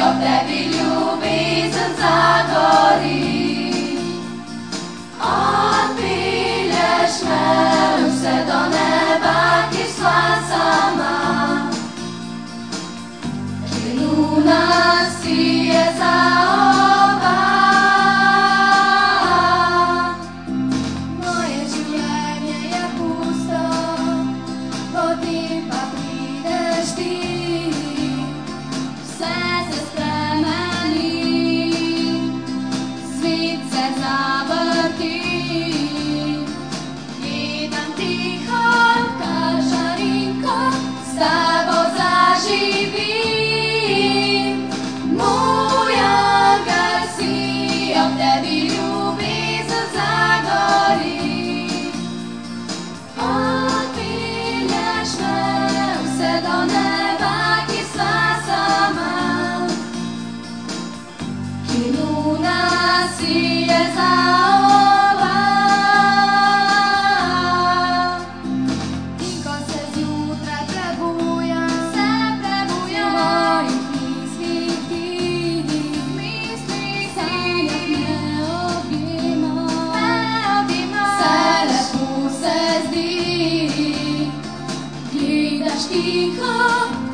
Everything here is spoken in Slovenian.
ob tebi ljubezen zagori. Odpelješ me vse do neba, kjer sva sama, kjer luna sije za oba. Moje življenje je pusto, potem pa prideš ti. Vse se spremeni, svet se zavrti. Gledam tiho, kar žarinko s tebo zaživim. Moj angel si, ob tebi ljubezen zagori. Odpelješ me vse do neba, kjer sva sama, kjer luna sije za oba. In ko se zjutraj prebujam, v mojih mislih ti, sanjah me objema, vse lepo se zdi. Gledaš tiho,